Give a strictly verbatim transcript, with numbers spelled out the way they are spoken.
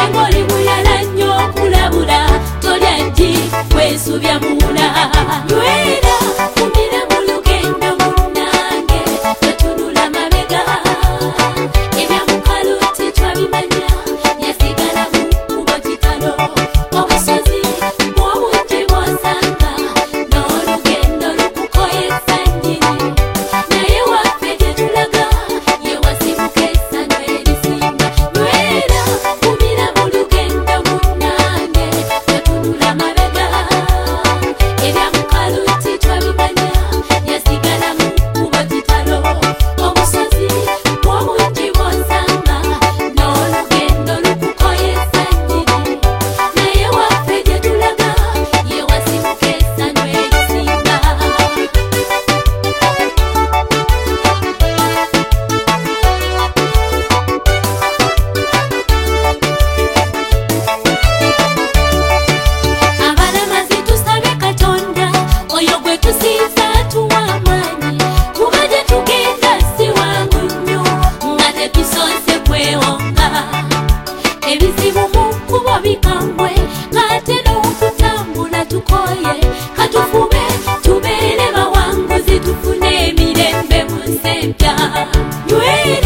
ngoli bulala nnyo kulabula tolya nti wesubya muna nywera kumira mu lugendo munnange totunula mabega ebya mukaluti twabimanya yasigala mu kubo kitalo obusozi bw'obungi bw'osanga n'olugendo lukukoyesa nnyini naye waffe gye tulaga ye wasibuka essanyu erisinga nywera kumira mu lugendo munnange totunula mabega ebya mukaluti twabimanya yasigala mu kubo kitalo obusozi bw'obungi bw'osanga n'olugendo lukukoyesa nnyini naye waffe gye tulaga ye wasibuka essanyu erisinga abalamazi tusabye katonda oyo gwe tusinza atuwa amaanyi kuba gye tugenda si wangu nnyo nga tetusonse kwewonga ebizibu mu kkubo bikambwe ng'ate n'okutambula tukoye katufube tubeere bawanguzi tufune emirembe mu nsi empya nywera